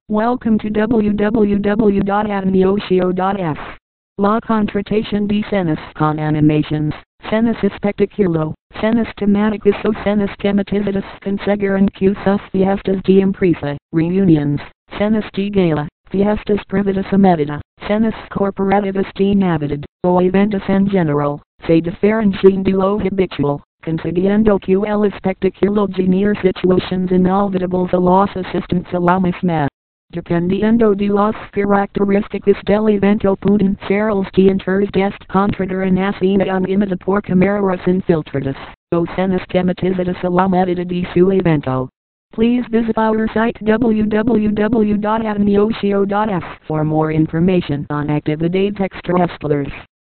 Welcome to www.animeocio.f. La contratación de cenas con animations, cenas espectaculo, cenas temáticas o cenas tematizadas conseguiran que sus fiestas de empresa, reunions, cenas de gala, fiestas privadas a medida, cenas corporativas de Navidad, o eventos en general, se diferencian de lo habitual, consiguiendo que el espectáculo genere situaciones inolvidables a los asistentes a la misma. Dependiendo de las características del evento pueden ser los dientes de contratación animada por cámaras infiltradas, o cenas tematizadas a la medida de su evento. Please visit our site www.animeocio.f for more information on actividades extraescolares.